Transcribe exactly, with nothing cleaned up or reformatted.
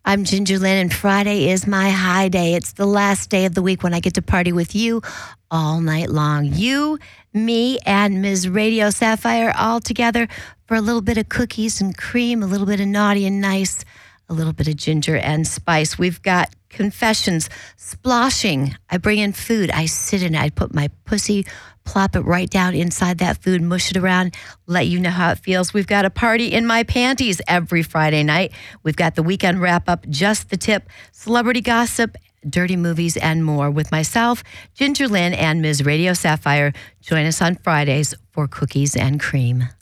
I'm Ginger Lynn, and Friday is my high day. It's the last day of the week when I get to party with you all night long. You, me, and Miz Radio Sapphire all together for a little bit of cookies and cream, a little bit of naughty and nice, a little bit of ginger and spice. We've got confessions, sploshing. I bring in food. I sit in it. I put my pussy, plop it right down inside that food, mush it around, let you know how it feels. We've got a party in my panties every Friday night. We've got the weekend wrap up, just the tip, celebrity gossip, dirty movies, and more with myself, Ginger Lynn, and Miz Radio Sapphire. Join us on Fridays for cookies and cream.